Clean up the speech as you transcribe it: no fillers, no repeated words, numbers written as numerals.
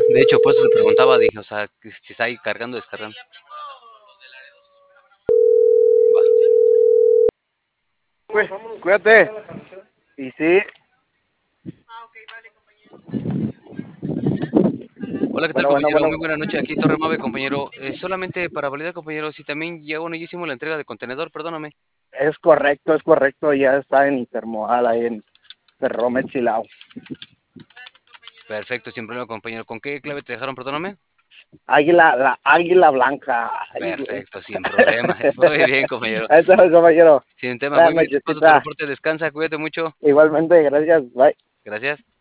De hecho, por eso te preguntaba, dije, o sea, que si está ahí cargando, descargando. Va. Güey, cuídate. Y sí, Hola, ¿qué tal, bueno, bueno, compañero? bueno. Muy buena noche. Aquí Torre Mave, compañero. Solamente para validar, compañero, si también ya, bueno, ya hicimos la entrega de contenedor, perdóname. Es correcto, ya está en Intermodal, ahí en Ferrome Chilao. Perfecto, sin problema, compañero. ¿Con qué clave te dejaron, perdóname? Águila, la águila blanca. Ay, güey. Perfecto, sin problema. Muy bien, compañero. Eso, compañero. Sin tema, Buenas muy bien. Gracias por tu nochecita. reporte. Descansa, cuídate mucho. Igualmente, gracias. Bye. Gracias.